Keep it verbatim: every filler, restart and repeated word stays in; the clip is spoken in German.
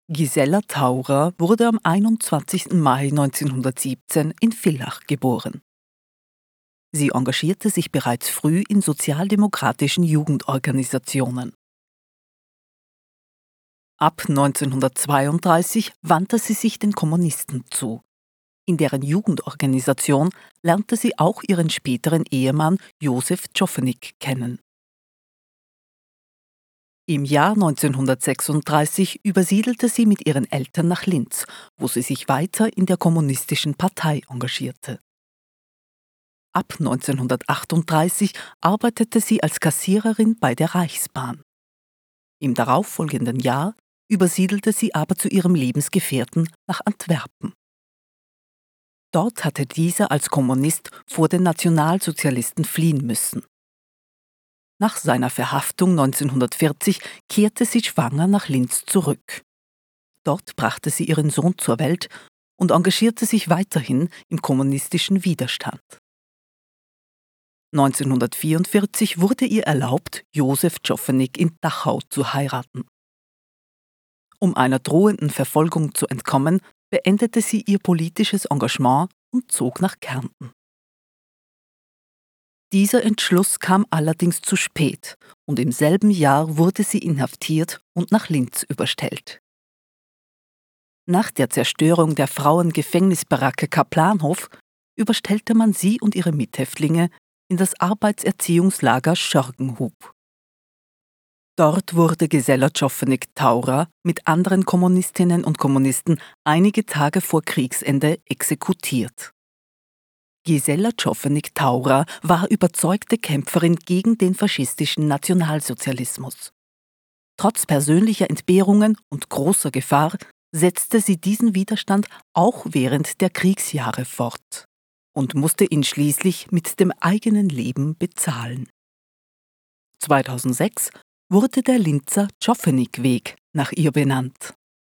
Gisela Thaurer wurde am einundzwanzigsten Mai neunzehnhundertsiebzehn in Villach geboren. Sie engagierte sich bereits früh in sozialdemokratischen Jugendorganisationen. Ab neunzehnhundertzweiunddreißig wandte sie sich den Kommunisten zu. In deren Jugendorganisation lernte sie auch ihren späteren Ehemann Josef Tschofenig kennen. Im Jahr neunzehnhundertsechsunddreißig übersiedelte sie mit ihren Eltern nach Linz, wo sie sich weiter in der Kommunistischen Partei engagierte. Ab neunzehnhundertachtunddreißig arbeitete sie als Kassiererin bei der Reichsbahn. Im darauffolgenden Jahr übersiedelte sie aber zu ihrem Lebensgefährten nach Antwerpen. Dort hatte dieser als Kommunist vor den Nationalsozialisten fliehen müssen. Nach seiner Verhaftung neunzehnhundertvierzig kehrte sie schwanger nach Linz zurück. Dort brachte sie ihren Sohn zur Welt und engagierte sich weiterhin im kommunistischen Widerstand. neunzehnhundertvierundvierzig wurde ihr erlaubt, Josef Tschofenig in Dachau zu heiraten. Um einer drohenden Verfolgung zu entkommen, beendete sie ihr politisches Engagement und zog nach Kärnten. Dieser Entschluss kam allerdings zu spät und im selben Jahr wurde sie inhaftiert und nach Linz überstellt. Nach der Zerstörung der Frauengefängnisbaracke Kaplanhof überstellte man sie und ihre Mithäftlinge in das Arbeitserziehungslager Schörgenhub. Dort wurde Gisela Tschofenig Thaurer mit anderen Kommunistinnen und Kommunisten einige Tage vor Kriegsende exekutiert. Gisela Tschofenig Thaurer war überzeugte Kämpferin gegen den faschistischen Nationalsozialismus. Trotz persönlicher Entbehrungen und großer Gefahr setzte sie diesen Widerstand auch während der Kriegsjahre fort und musste ihn schließlich mit dem eigenen Leben bezahlen. zweitausendsechs wurde der Linzer Tschofenigweg nach ihr benannt.